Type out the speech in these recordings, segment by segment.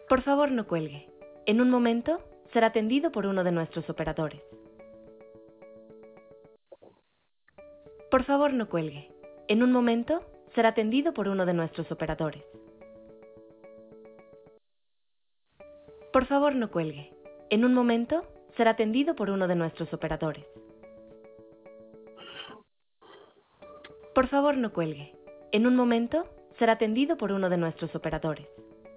Por favor, no cuelgue. En un momento, será atendido por uno de nuestros operadores. Por favor, no cuelgue. En un momento, será atendido por uno de nuestros operadores. Por favor, no cuelgue. En un momento, será atendido por uno de nuestros operadores. Por favor, no cuelgue. En un momento, será atendido por uno de nuestros operadores.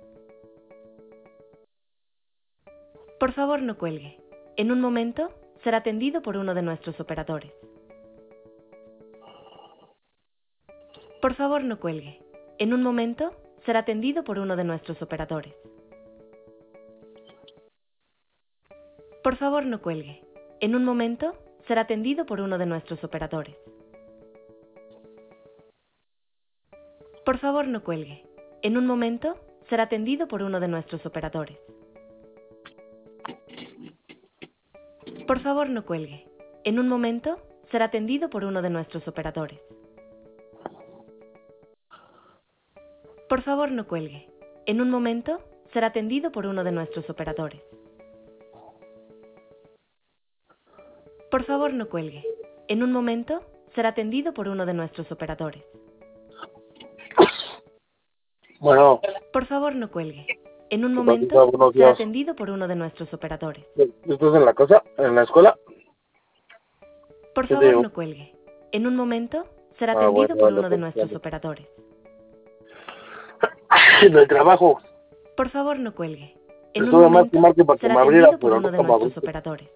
Por favor, no cuelgue. En un momento, será atendido por uno de nuestros operadores. Por favor, no cuelgue. En un momento, será atendido por uno de nuestros operadores. Por favor, no cuelgue. En un momento, será atendido por uno de nuestros operadores. Por favor, no cuelgue. En un momento, será atendido por uno de nuestros operadores. Por favor, no cuelgue. En un momento, será atendido por uno de nuestros operadores. Por favor, no cuelgue. En un momento, será atendido por uno de nuestros operadores. Por favor, no cuelgue. En un momento, será atendido por uno de nuestros operadores. Bueno, Por favor, no cuelgue. En un ¿qué momento, pasa? Buenos será días. atendido por uno de nuestros operadores. ¿Estás en la casa? ¿En la escuela? Por ¿Qué te favor, digo? no cuelgue. En un momento, será Ah, atendido bueno, por dale, uno de pues, nuestros dale. operadores. En el trabajo. Por favor, no cuelgue. En un Estuve más que momento, marque para que será me abriera, atendido por pero uno de nunca me nuestros abriste. operadores.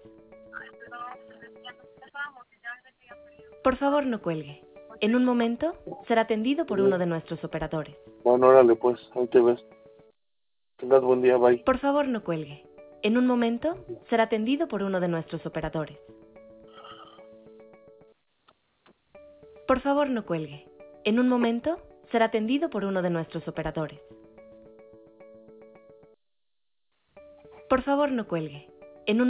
Por favor, no cuelgue. En un momento, será atendido por uno de nuestros operadores. Bueno, órale, pues, ahí te ves. Tengas buen día, bye. Por favor, no cuelgue. En un momento, será atendido por uno de nuestros operadores. Por favor, no cuelgue. En un momento, será atendido por uno de nuestros operadores. Por favor, no cuelgue.